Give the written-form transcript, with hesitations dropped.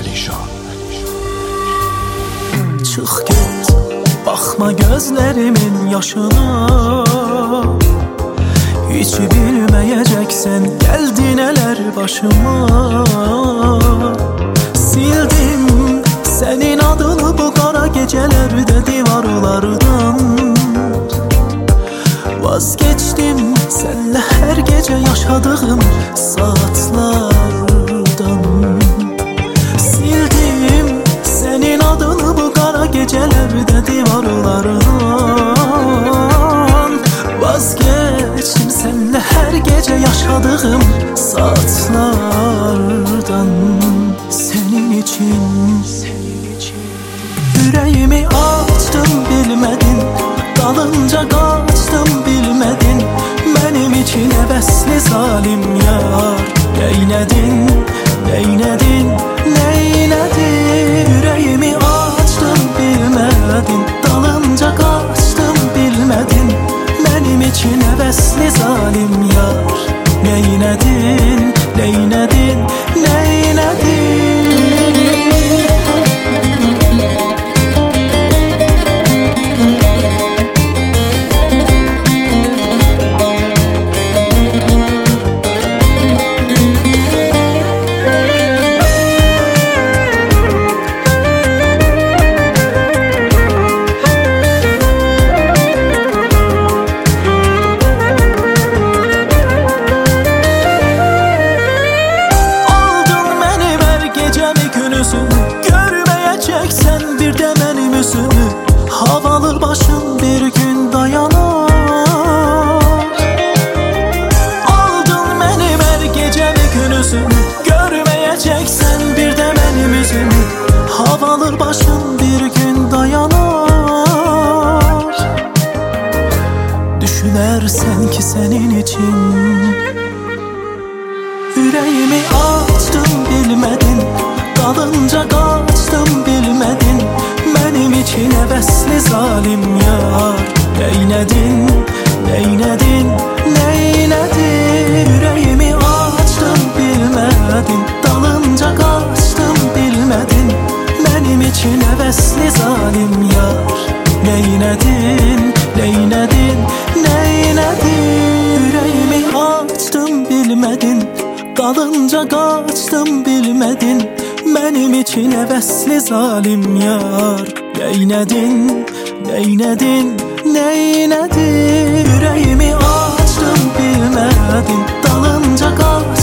Əlişan. Çıx get, baxma gözlərimin yaşına. Hiç bilməyəcəksən, gəldi nələr başıma. Sildim sənin adını bu qara gecələrdə divarlardan. Vazgeçdim sənlə hər gecə yaşadığım saatlardan. Sildim sənin adını bu qara gecələrdə divarlardan. Vazgeçdim sənlə hər gecə yaşadığım saatlardan. Senin için yüreğimi açtım bilmedin, dalınca kaçtım bilmedin. Benim için hevesli zalim yar. Neynedin, neynedin, neynedin. Yüreğimi açtım bilmedin, dalınca kaçtım bilmedin. Benim için hevesli zalim yar. Neynedin, neynedin, neynedin. Görmeyeceksen bir de benim yüzümü. Havalı başım bir gün dayanar. Aldın benim her gecemi gündüzümü. Görmeyeceksen bir de benim yüzümü. Havalı başım bir gün dayanar. Düşünersen ki senin için yüreğimi açtım bilmedin, dalınca kaçtım bilmedin. Benim için hevesli zalim yar. Neynedin, neynedin, neynedin. Yüreğimi açtım bilmedin, dalınca kaçtım bilmedin. Benim için hevesli zalim yar. Neynedin, neynedin, neynedin. Yüreğimi açtım bilmedin, dalınca kaçtım bilmedin. Benim için hevesli zalim yar. Neynedin, neynedin, neynedin. Yüreğimi açtım bilmedin, dalınca kaçtım